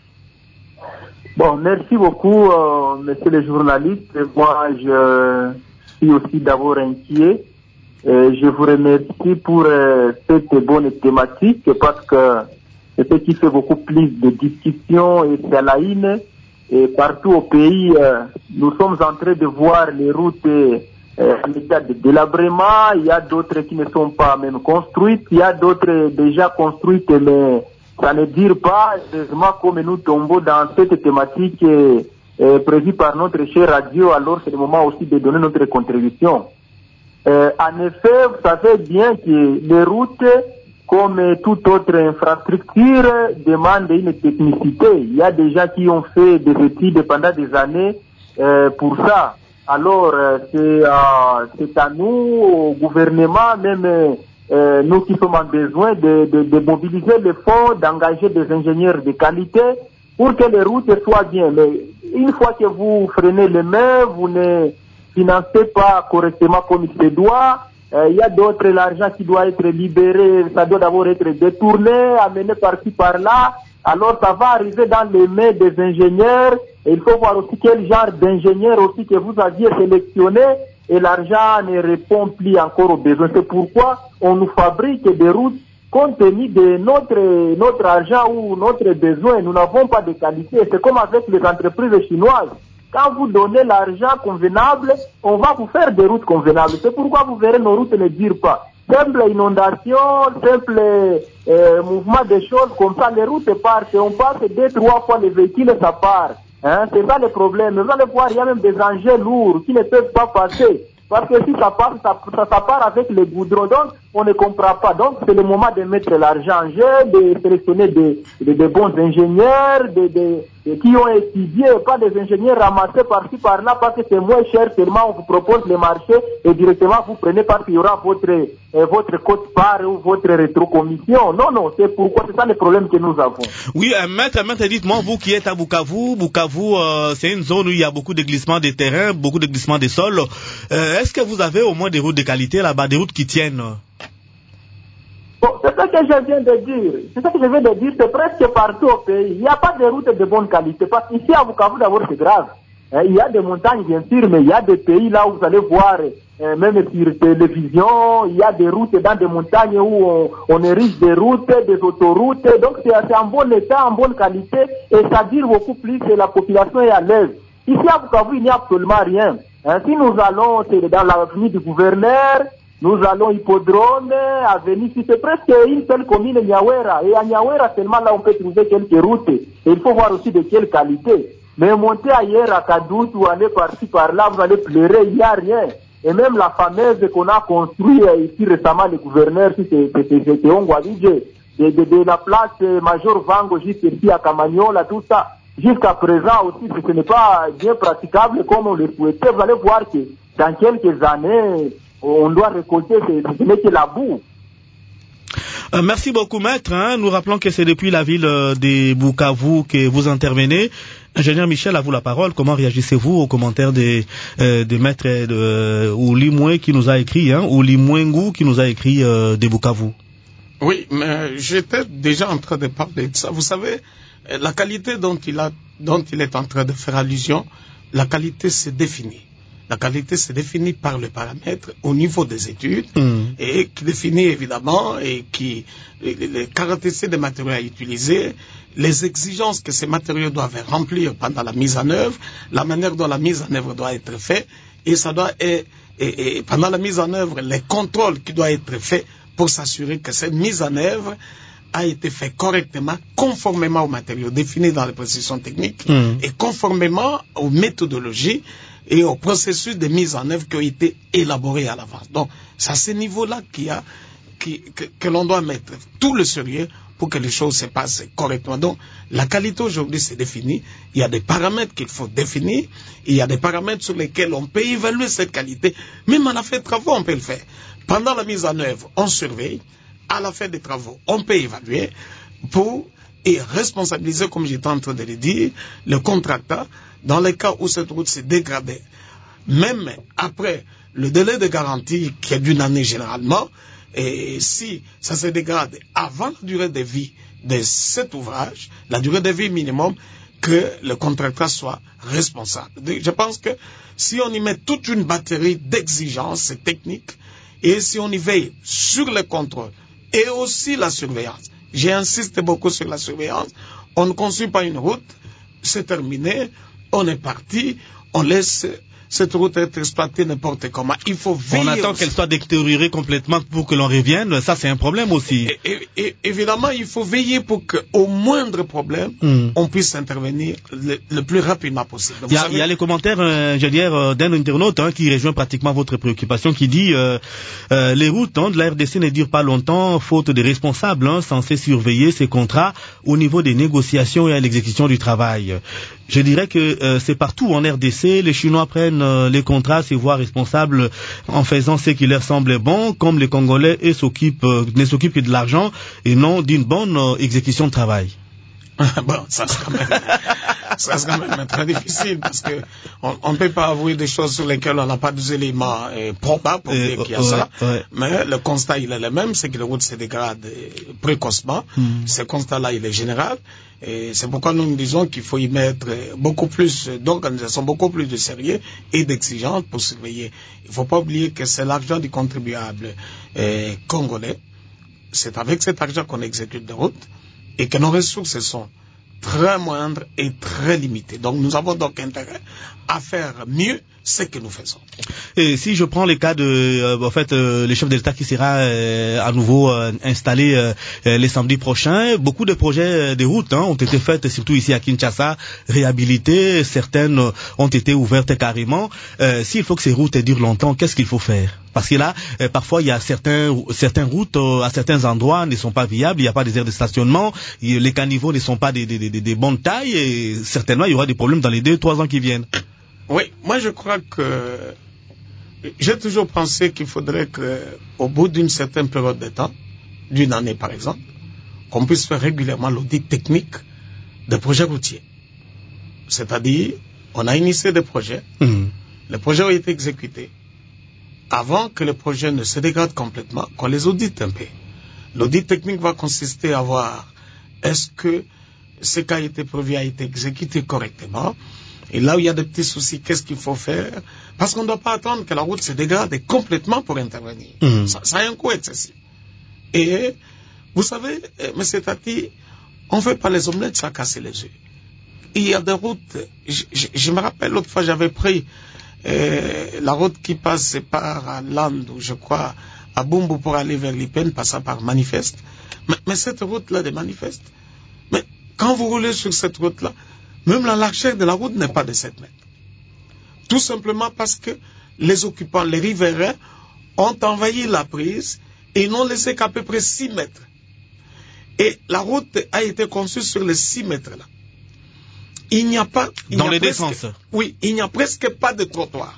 Bon, merci beaucoup, monsieur le journaliste. Moi, je suis aussi d'abord inquiet. Je vous remercie pour cette bonne thématique parce que c'est ce qui fait beaucoup plus de discussions et c'est la haine. Et partout au pays, nous sommes en train de voir les routes en état de délabrement. Il y a d'autres qui ne sont pas même construites. Il y a d'autres déjà construites, mais ça ne dure pas. Heureusement, comme nous tombons dans cette thématique prévue par notre chère radio, alors c'est le moment aussi de donner notre contribution. En effet, vous savez bien que les routes, comme toute autre infrastructure, demandent une technicité. Il y a des gens qui ont fait des études pendant des années pour ça. Alors, c'est à nous, au gouvernement, même nous qui sommes en besoin de mobiliser les fonds, d'engager des ingénieurs de qualité pour que les routes soient bien. Mais une fois que vous freinez les mains, vous ne financez pas correctement comme il se doit. Il y a d'autres, l'argent qui doit être libéré, ça doit d'abord être détourné, amené par-ci, par-là. Alors ça va arriver dans les mains des ingénieurs. Et il faut voir aussi quel genre d'ingénieurs aussi que vous aviez sélectionné. Et l'argent ne répond plus encore aux besoins. C'est pourquoi on nous fabrique des routes compte tenu de notre argent ou notre besoin. Nous n'avons pas de qualité. C'est comme avec les entreprises chinoises. Quand vous donnez l'argent convenable, on va vous faire des routes convenables. C'est pourquoi vous verrez nos routes ne durent pas. Simple inondation, simple mouvement des choses, comme ça les routes partent. On passe 2-3 fois les véhicules, ça part. Hein? C'est ça le problème. Vous allez voir, il y a même des engins lourds qui ne peuvent pas passer. Parce que si ça passe, ça part avec les goudrons. Donc, on ne comprend pas. Donc, c'est le moment de mettre l'argent en jeu, de sélectionner des bons ingénieurs, qui ont étudié, pas des ingénieurs ramassés par-ci, par-là, parce que c'est moins cher. Seulement, on vous propose le marché et directement, vous prenez parce qu'il y aura votre quote-part ou votre rétrocommission. Non, c'est pourquoi, c'est ça le problème que nous avons. Oui, maître, dites-moi, vous qui êtes à Bukavu, c'est une zone où il y a beaucoup de glissements de terrain, beaucoup de glissements de sol. Est-ce que vous avez au moins des routes de qualité là-bas, des routes qui tiennent? Bon, c'est ça que je viens de dire. C'est presque partout au pays. Il n'y a pas de routes de bonne qualité. Parce qu'ici à Bukavu, d'abord, c'est grave. Il y a des montagnes, bien sûr, mais il y a des pays là où vous allez voir, même sur télévision, il y a des routes dans des montagnes où on érige des routes, des autoroutes. Donc c'est en bon état, en bonne qualité, et ça dure beaucoup plus et la population est à l'aise. Ici à Bukavu, il n'y a absolument rien. Si nous allons, c'est dans l'avenue du gouverneur, nous allons Hippodrome, avenue, c'est presque une seule commune, Nyawera. Et à Nyawera, seulement là, on peut trouver quelques routes. Et il faut voir aussi de quelle qualité. Mais monter ailleurs à Kadout ou aller par-ci, par-là, vous allez pleurer, il n'y a rien. Et même la fameuse qu'on a construite ici récemment, le gouverneur, c'était Ongwadije, de la place Major Vango jusqu'à ici à Camagnola, tout ça. Jusqu'à présent aussi, ce n'est pas bien praticable comme on le souhaitait. Vous allez voir que dans quelques années, on doit récolter, ce n'est que la boue. Merci beaucoup, maître. Nous rappelons que c'est depuis la ville de Bukavu que vous intervenez. Ingénieur Michel, à vous la parole. Comment réagissez-vous aux commentaires de maître Ouli Mwengu qui nous a écrit, Ouli Mwengu qui nous a écrit de Bukavu? Oui, mais j'étais déjà en train de parler de ça. Vous savez, la qualité dont il est en train de faire allusion, la qualité se définit. La qualité se définit par le paramètre au niveau des études et qui définit évidemment les caractéristiques des matériaux à utiliser, les exigences que ces matériaux doivent remplir pendant la mise en œuvre, la manière dont la mise en œuvre doit être faite et pendant la mise en œuvre, les contrôles qui doivent être faits pour s'assurer que cette mise en œuvre a été fait correctement, conformément aux matériaux définis dans les précisions techniques et conformément aux méthodologies et aux processus de mise en œuvre qui ont été élaborés à l'avance. Donc, c'est à ce niveau-là que l'on doit mettre tout le sérieux pour que les choses se passent correctement. Donc, la qualité aujourd'hui c'est défini. Il y a des paramètres qu'il faut définir. Il y a des paramètres sur lesquels on peut évaluer cette qualité. Même à la fin des travaux, on peut le faire. Pendant la mise en œuvre, on surveille. À la fin des travaux, on peut évaluer et responsabiliser, comme j'étais en train de le dire, le contracteur dans les cas où cette route s'est dégradée. Même après le délai de garantie qui est d'une année généralement, et si ça se dégrade avant la durée de vie de cet ouvrage, la durée de vie minimum, que le contracteur soit responsable. Je pense que si on y met toute une batterie d'exigences techniques et si on y veille sur le contrôle et aussi la surveillance, j'insiste beaucoup sur la surveillance, on ne construit pas une route, c'est terminé, on est parti, on laisse cette route être exploitée n'importe comment. Il faut veiller. On attend qu'elle soit détériorée complètement pour que l'on revienne. Ça, c'est un problème aussi. Et évidemment, il faut veiller pour qu'au moindre problème, on puisse intervenir le plus rapidement possible. Il y a les commentaires, d'un internaute qui rejoint pratiquement votre préoccupation, qui dit les routes de la RDC ne durent pas longtemps, faute de responsables censés surveiller ces contrats au niveau des négociations et à l'exécution du travail. Je dirais que c'est partout en RDC, les Chinois prennent les contrats, se voient responsables en faisant ce qui leur semble bon, comme les Congolais ne s'occupent que de l'argent et non d'une bonne exécution de travail. Bon, ça c'est quand même très difficile parce que on ne peut pas avouer des choses sur lesquelles on n'a pas des éléments probables pour dire qu'il y a ça. Mais le constat il est le même, c'est que les routes se dégradent précocement. Ce constat-là il est général et c'est pourquoi nous disons qu'il faut y mettre beaucoup plus d'organisation, beaucoup plus de sérieux et d'exigence pour surveiller. Il ne faut pas oublier que c'est l'argent du contribuable congolais. C'est avec cet argent qu'on exécute des routes et que nos ressources sont très moindres et très limitées. Donc nous avons donc intérêt à faire mieux ce que nous faisons. Et si je prends le cas de le chef de l'État qui sera à nouveau installé les samedis prochains, beaucoup de projets de routes ont été faits, surtout ici à Kinshasa, réhabilitées, certaines ont été ouvertes carrément. S'il faut que ces routes durent longtemps, qu'est-ce qu'il faut faire? Parce que là, parfois, il y a certaines routes à certains endroits ne sont pas viables, il n'y a pas des aires de stationnement, les caniveaux ne sont pas des bonnes tailles et certainement il y aura des problèmes dans les 2-3 ans qui viennent. Oui, moi je crois que j'ai toujours pensé qu'il faudrait qu'au bout d'une certaine période de temps, d'une année par exemple, qu'on puisse faire régulièrement l'audit technique des projets routiers. C'est-à-dire, on a initié des projets, les projets ont été exécutés. Avant que le projet ne se dégrade complètement, qu'on les audite un peu. L'audit technique va consister à voir est-ce que ce qui a été prévu a été exécuté correctement. Et là où il y a des petits soucis, qu'est-ce qu'il faut faire? Parce qu'on ne doit pas attendre que la route se dégrade complètement pour intervenir. Ça a un coût excessif. Et vous savez, M. Tati, on ne fait pas les omelettes sans casser les œufs. Il y a des routes, je me rappelle l'autre fois j'avais pris la route qui passe par Landou, je crois, à Bumbu pour aller vers Lipen, passant par Manifeste. Mais cette route-là de Manifeste, mais quand vous roulez sur cette route-là, même la largeur de la route n'est pas de 7 mètres. Tout simplement parce que les occupants, les riverains, ont envahi la prise et ils n'ont laissé qu'à peu près 6 mètres. Et la route a été conçue sur les 6 mètres-là. Il n'y a pas... Dans les deux sens. Oui, il n'y a presque pas de trottoir.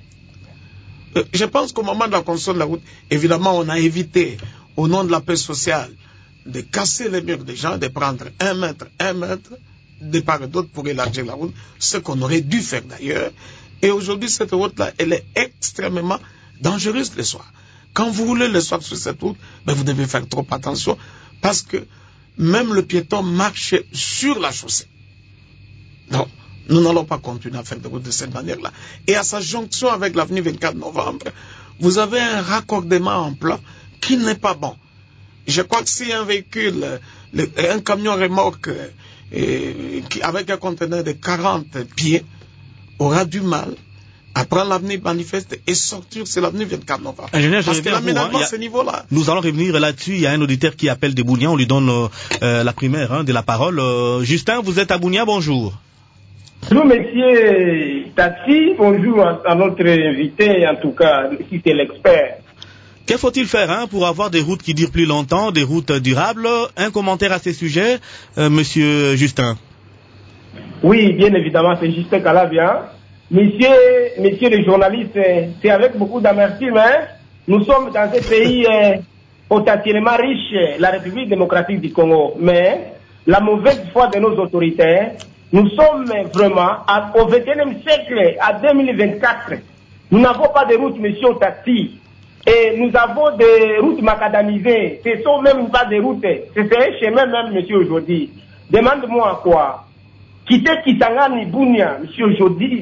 Je pense qu'au moment de la construction de la route, évidemment, on a évité, au nom de la paix sociale, de casser les murs des gens, de prendre 1 mètre, de part et d'autre pour élargir la route, ce qu'on aurait dû faire d'ailleurs. Et aujourd'hui, cette route-là, elle est extrêmement dangereuse le soir. Quand vous roulez le soir sur cette route, vous devez faire trop attention parce que même le piéton marche sur la chaussée. Donc, nous n'allons pas continuer à faire des routes de cette manière-là. Et à sa jonction avec l'avenue 24 novembre, vous avez un raccordement en plan qui n'est pas bon. Je crois que si un véhicule, un camion remorque avec un conteneur de 40 pieds aura du mal Après l'avenir manifeste et sortir, c'est l'avenir 24 novembre. Ingénieur, parce que l'aménagement, à ce niveau-là. Nous allons revenir là-dessus. Il y a un auditeur qui appelle de Bunia. On lui donne la primaire de la parole. Justin, vous êtes à Bunia, bonjour. Bonjour, monsieur Tati. Bonjour à notre invité, en tout cas, si c'est l'expert. Que faut-il faire pour avoir des routes qui durent plus longtemps, des routes durables? Un commentaire à ces sujets, monsieur Justin. Oui, bien évidemment, c'est Justin Calavia. Messieurs les journalistes, c'est avec beaucoup d'amertume. Nous sommes dans un pays potentiellement riche, la République démocratique du Congo. Mais la mauvaise foi de nos autorités, nous sommes vraiment au XXIe siècle, à 2024. Nous n'avons pas de route, monsieur Tati. Et nous avons des routes macadamisées. Ce ne sont même pas des routes. C'est un chemin même, monsieur, aujourd'hui. Demande-moi quoi. Quitter Kisangani, Bunia, monsieur Jodi,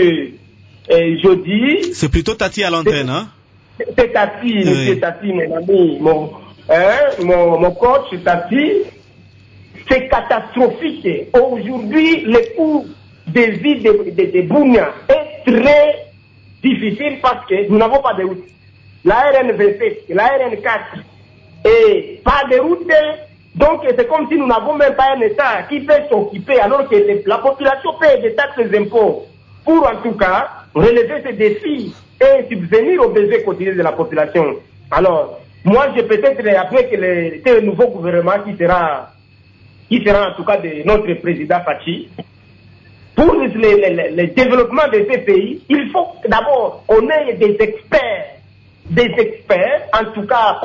Jodi. C'est plutôt Tati à l'antenne, hein? C'est Tati, oui. Monsieur Tati, mon ami, mon coach, Tati. C'est catastrophique. Aujourd'hui, le coût de vie de Bunia est très difficile parce que nous n'avons pas de route. La RN27, la RN4, et pas de route. Donc, c'est comme si nous n'avons même pas un État qui peut s'occuper, alors que la population paie des taxes et des impôts pour, en tout cas, relever ces défis et subvenir aux besoins quotidiens de la population. Alors, moi, je peut-être, après que le nouveau gouvernement qui sera en tout cas de notre président Fachi, pour le développement de ces pays, il faut d'abord qu'on ait des experts, en tout cas,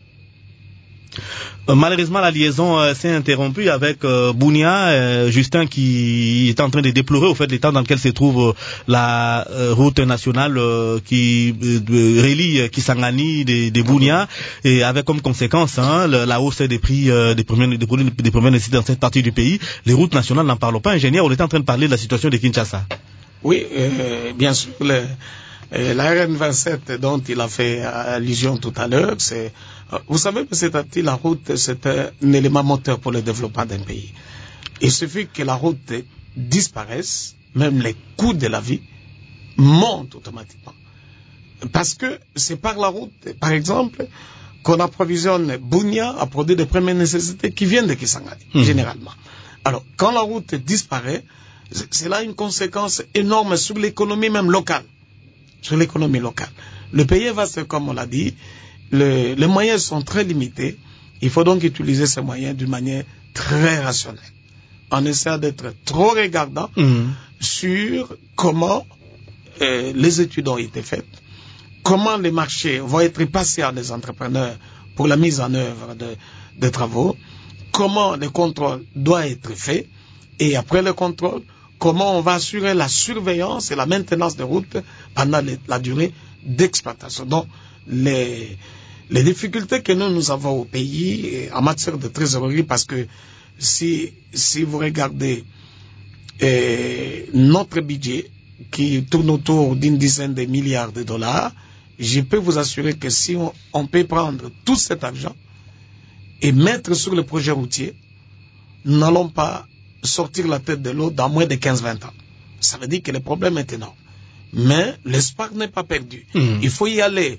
Malheureusement, la liaison s'est interrompue avec Bunia, Justin qui est en train de déplorer au fait l'état dans lequel se trouve la route nationale qui relie Kisangani de Bunia, et avec comme conséquence la hausse des prix des premières nécessités dans cette partie du pays. Les routes nationales, n'en parlons pas. Ingénieur, on est en train de parler de la situation de Kinshasa. Oui, bien sûr. La RN27 dont il a fait allusion tout à l'heure, vous savez que la route, c'est un élément moteur pour le développement d'un pays. Il suffit que la route disparaisse, même les coûts de la vie montent automatiquement. Parce que c'est par la route, par exemple, qu'on approvisionne Bunia à produire des premières nécessités qui viennent de Kisangani, généralement. Alors, quand la route disparaît, c'est là une conséquence énorme sur l'économie même locale. Sur l'économie locale. Le pays est vaste, comme on l'a dit. Les moyens sont très limités. Il faut donc utiliser ces moyens d'une manière très rationnelle. En essayant d'être trop regardant sur comment les études ont été faites, comment les marchés vont être passés à des entrepreneurs pour la mise en œuvre de travaux, comment le contrôle doit être fait, et après le contrôle, comment on va assurer la surveillance et la maintenance des routes pendant la durée d'exploitation. Donc, les difficultés que nous avons au pays en matière de trésorerie, parce que si vous regardez notre budget qui tourne autour d'une dizaine de milliards de dollars, je peux vous assurer que si on peut prendre tout cet argent et mettre sur le projet routier, nous n'allons pas sortir la tête de l'eau dans moins de 15-20 ans. Ça veut dire que le problème est énorme. Mais l'espoir n'est pas perdu. Il faut y aller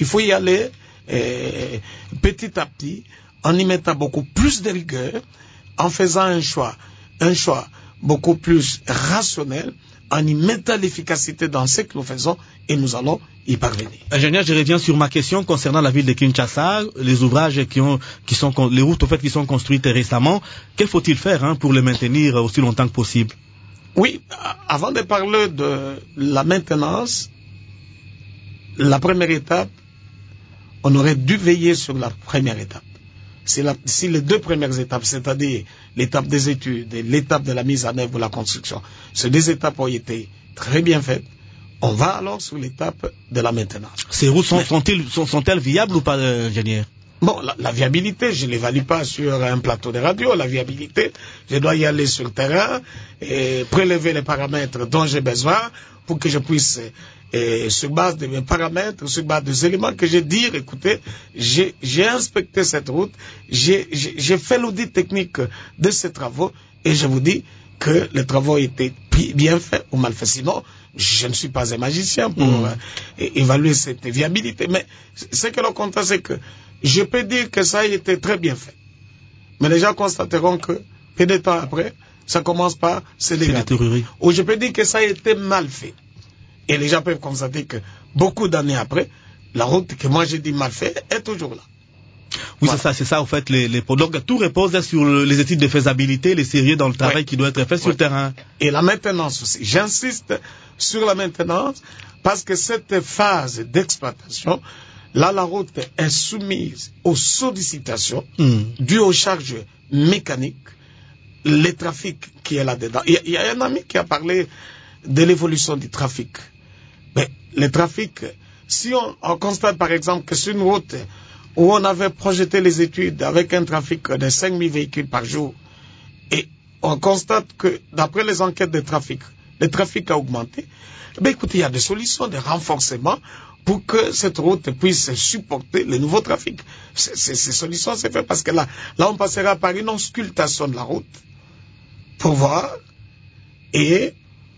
petit à petit, en y mettant beaucoup plus de rigueur, en faisant un choix beaucoup plus rationnel, en y mettant l'efficacité dans ce que nous faisons, et nous allons y parvenir. Ingénieur, je reviens sur ma question concernant la ville de Kinshasa, les ouvrages les routes au fait qui sont construites récemment. Que faut-il faire pour les maintenir aussi longtemps que possible? Oui, avant de parler de la maintenance, la première étape, on aurait dû veiller sur la première étape. Si les deux premières étapes, c'est-à-dire l'étape des études et l'étape de la mise en œuvre de la construction, ces deux étapes ont été très bien faites, on va alors sur l'étape de la maintenance. Ces routes sont-elles viables ou pas, ingénieur? Bon, la viabilité, je ne l'évalue pas sur un plateau de radio. La viabilité, je dois y aller sur le terrain et prélever les paramètres dont j'ai besoin pour que je puisse, sur base de mes paramètres, sur base des éléments que j'ai dit, écoutez, j'ai inspecté cette route, j'ai fait l'audit technique de ces travaux et je vous dis que les travaux étaient bien faits ou mal faits. Sinon, je ne suis pas un magicien pour évaluer cette viabilité. Mais ce que l'on compte, c'est que je peux dire que ça a été très bien fait. Mais les gens constateront que, peu de temps après, ça commence par se dégrader. Ou je peux dire que ça a été mal fait. Et les gens peuvent constater que, beaucoup d'années après, la route que moi j'ai dit mal fait est toujours là. Oui, voilà. C'est ça, en fait, donc tout repose sur les études de faisabilité, les sérieux dans le travail qui doit être fait sur le terrain. Et la maintenance aussi. J'insiste sur la maintenance parce que cette phase d'exploitation, là, la route est soumise aux sollicitations dues aux charges mécaniques, les trafics qui est là-dedans. Il y a un ami qui a parlé de l'évolution du trafic. Mais le trafic, si on constate par exemple que sur une route où on avait projeté les études avec un trafic de 5000 véhicules par jour, et on constate que, d'après les enquêtes de trafic, le trafic a augmenté, ben écoutez, il y a des solutions de renforcement pour que cette route puisse supporter le nouveau trafic. Ces solutions, c'est fait parce que là, on passera par une auscultation de la route pour voir, et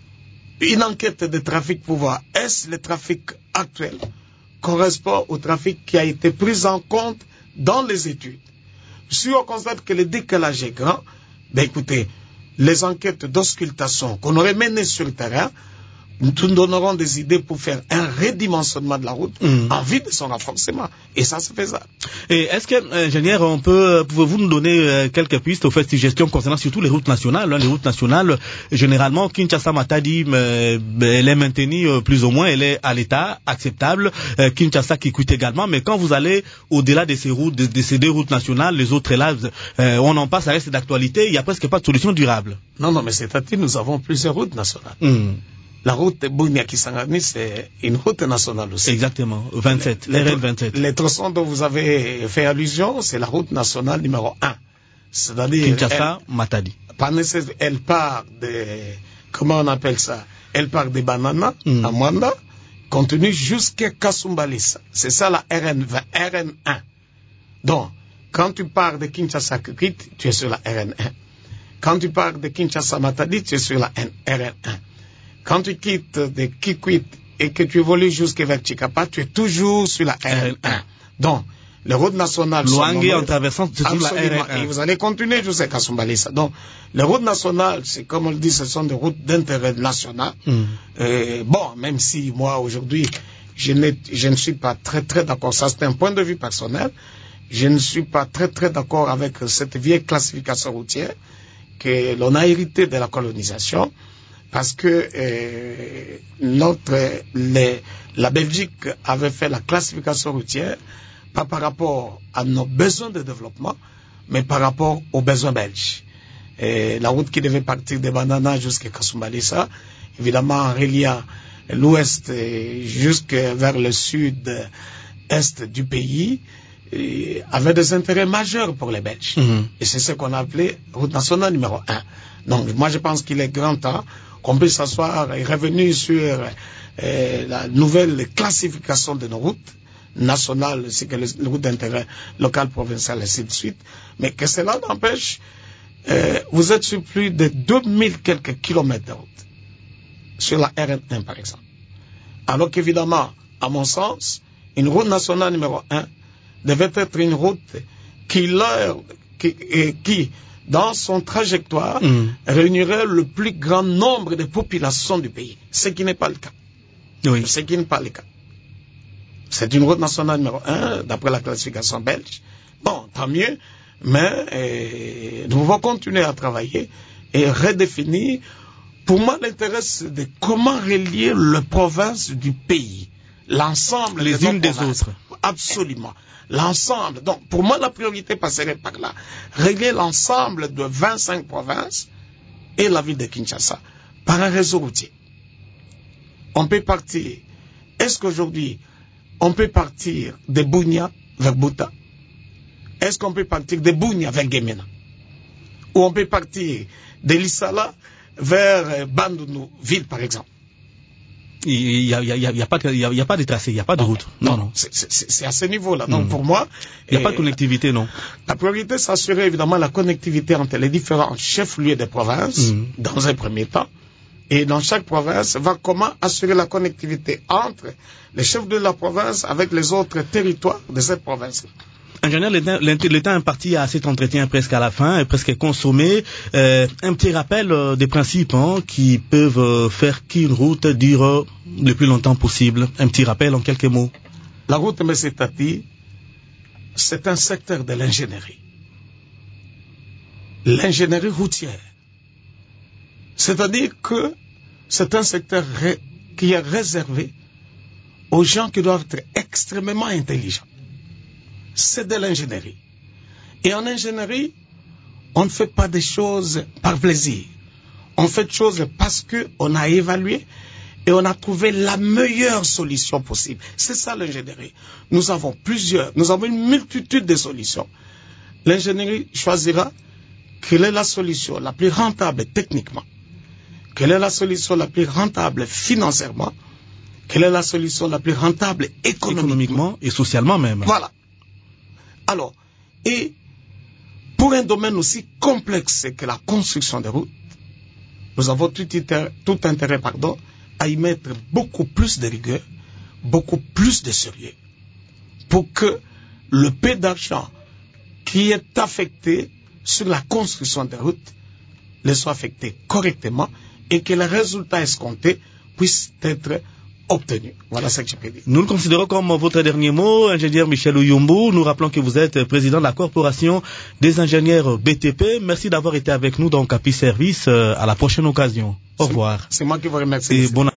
une enquête de trafic pour voir, est-ce le trafic actuel correspond au trafic qui a été pris en compte dans les études. Si on constate que le décalage est grand, ben écoutez, les enquêtes d'auscultation qu'on aurait menées sur le terrain nous donnerons des idées pour faire un redimensionnement de la route en vue de son renforcement. Et ça, c'est faisable. Et est-ce que, ingénieur, pouvez-vous nous donner quelques pistes au fait de gestion concernant surtout les routes nationales? Les routes nationales, généralement, Kinshasa-Matadi, elle est maintenue plus ou moins, elle est à l'état acceptable. Kinshasa qui coûte également, mais quand vous allez au-delà de ces routes, de ces deux routes nationales, les autres là, on en passe, ça reste d'actualité, il n'y a presque pas de solution durable. Non, mais c'est-à-dire nous avons plusieurs routes nationales. La route de Bunia-Kisangani, c'est une route nationale aussi. Exactement, 27, l'RL 27. Les tronçons dont vous avez fait allusion, c'est la route nationale numéro 1. C'est-à-dire... Kinshasa-Matadi. Elle part de... Comment on appelle ça? Elle part de Banana, à Mwanda, continue jusqu'à Kasumbalisa. C'est ça la RN1. Donc, quand tu pars de Kinshasa-Kikrit, tu es sur la RN1. Quand tu pars de Kinshasa-Matadi, tu es sur la RN1. Quand tu quittes de Kikwit et que tu évolues jusqu'à Chikapa, tu es toujours sur la RN1. Donc, les routes nationales Luangi en traversant sur la RN1. Et vous allez continuer jusqu'à Kasumbalisa. Donc, les routes nationales, c'est comme on le dit, ce sont des routes d'intérêt national. Même si moi, aujourd'hui, je ne suis pas très d'accord. Ça, c'est un point de vue personnel. Je ne suis pas très d'accord avec cette vieille classification routière que l'on a héritée de la colonisation. Parce que la Belgique avait fait la classification routière, pas par rapport à nos besoins de développement, mais par rapport aux besoins belges. Et la route qui devait partir de Banana jusqu'à Kasumbalisa, évidemment en reliant l'ouest jusqu'à vers le sud-est du pays, avait des intérêts majeurs pour les Belges. Et c'est ce qu'on a appelé route nationale numéro 1. Donc moi je pense qu'il est grand temps qu'on puisse s'asseoir et revenir sur la nouvelle classification de nos routes nationales, c'est que les routes d'intérêt local, provincial, et ainsi de suite. Mais que cela n'empêche, vous êtes sur plus de 2000 quelques kilomètres de route, sur la RN1 par exemple. Alors qu'évidemment, à mon sens, une route nationale numéro 1 devait être une route qui dans son trajectoire, réunirait le plus grand nombre de populations du pays. Ce qui n'est pas le cas. Oui. Ce qui n'est pas le cas. C'est une route nationale numéro 1, d'après la classification belge. Bon, tant mieux, mais nous devons continuer à travailler et redéfinir. Pour moi, l'intérêt, c'est de comment relier les provinces du pays. L'ensemble les unes des autres. Absolument. L'ensemble. Donc, pour moi, la priorité passerait par là. Régler l'ensemble de 25 provinces et la ville de Kinshasa par un réseau routier. On peut partir. Est-ce qu'aujourd'hui, on peut partir de Bunia vers Buta? Est-ce qu'on peut partir de Bunia vers Gemena? Ou on peut partir de Lissala vers Bandounou, ville par exemple? Il y a pas de tracé, il y a pas de route. Non. C'est à ce niveau-là. Donc pour moi, il n'y a pas de connectivité, non. La priorité, c'est assurer évidemment la connectivité entre les différents chefs-lieux des provinces, dans un premier temps. Et dans chaque province, comment assurer la connectivité entre les chefs de la province avec les autres territoires de cette province. Ingénieur, le temps imparti à cet entretien presque à la fin, presque consommé. Un petit rappel des principes qui peuvent faire qu'une route dure le plus longtemps possible. Un petit rappel en quelques mots. La route Messetati, c'est un secteur de l'ingénierie. L'ingénierie routière. C'est-à-dire que c'est un secteur qui est réservé aux gens qui doivent être extrêmement intelligents. C'est de l'ingénierie. Et en ingénierie, on ne fait pas des choses par plaisir. On fait des choses parce qu'on a évalué et on a trouvé la meilleure solution possible. C'est ça l'ingénierie. Nous avons une multitude de solutions. L'ingénierie choisira quelle est la solution la plus rentable techniquement, quelle est la solution la plus rentable financièrement, quelle est la solution la plus rentable économiquement et socialement même. Voilà. Alors, et pour un domaine aussi complexe que la construction des routes, nous avons tout intérêt à y mettre beaucoup plus de rigueur, beaucoup plus de sérieux, pour que le peu d'argent qui est affecté sur la construction des routes le soit affecté correctement et que les résultats escomptés puissent être obtenu. Voilà ce que je peux dire. Nous le considérons comme votre dernier mot, ingénieur Michel Ouyumbu. Nous rappelons que vous êtes président de la Corporation des ingénieurs BTP. Merci d'avoir été avec nous dans Capi Service. À la prochaine occasion. Au revoir. C'est moi qui vous remercie.